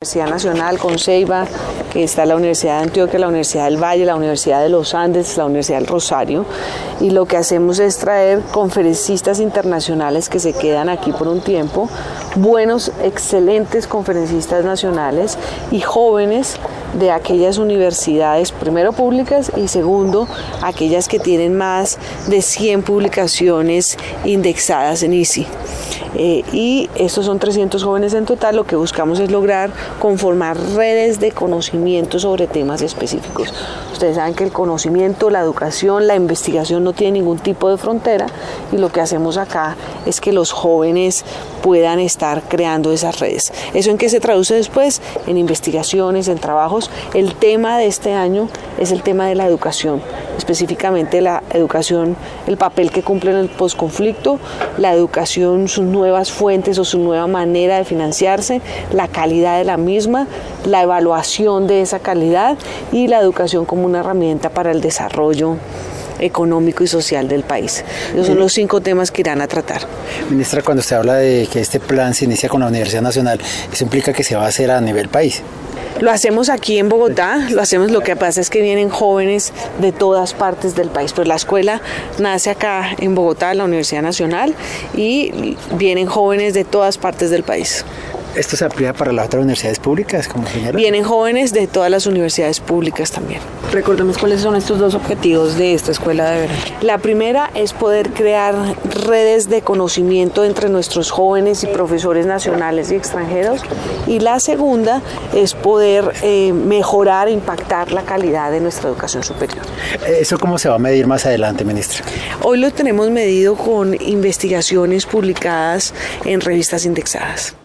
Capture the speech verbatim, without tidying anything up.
Universidad Nacional, con Ceiba, que está la Universidad de Antioquia, la Universidad del Valle, la Universidad de los Andes, la Universidad del Rosario, y lo que hacemos es traer conferencistas internacionales que se quedan aquí por un tiempo, buenos, excelentes conferencistas nacionales y jóvenes de aquellas universidades, primero públicas y segundo, aquellas que tienen más de cien publicaciones indexadas en I S I. Eh, y estos son trescientos jóvenes en total. Lo que buscamos es lograr conformar redes de conocimiento sobre temas específicos. Ustedes saben que el conocimiento, la educación, la investigación no tiene ningún tipo de frontera, y lo que hacemos acá es que los jóvenes puedan estar creando esas redes. ¿Eso en qué se traduce después? En investigaciones, en trabajos. El tema de este año es el tema de la educación, específicamente la educación, el papel que cumple en el posconflicto, la educación, sus nuevas fuentes o su nueva manera de financiarse, la calidad de la misma, la evaluación de esa calidad y la educación como una herramienta para el desarrollo económico y social del país. Esos son los cinco temas que irán a tratar. Ministra, cuando usted habla de que este plan se inicia con la Universidad Nacional, ¿eso implica que se va a hacer a nivel país? Lo hacemos aquí en Bogotá, lo hacemos, lo que pasa es que vienen jóvenes de todas partes del país, pues la escuela nace acá en Bogotá, en la Universidad Nacional, y vienen jóvenes de todas partes del país. ¿Esto se aplica para las otras universidades públicas, como señora? Vienen jóvenes de todas las universidades públicas también. Recordemos cuáles son estos dos objetivos de esta escuela de verano. La primera es poder crear redes de conocimiento entre nuestros jóvenes y profesores nacionales y extranjeros, y la segunda es poder eh, mejorar e impactar la calidad de nuestra educación superior. ¿Eso cómo se va a medir más adelante, ministra? Hoy lo tenemos medido con investigaciones publicadas en revistas indexadas.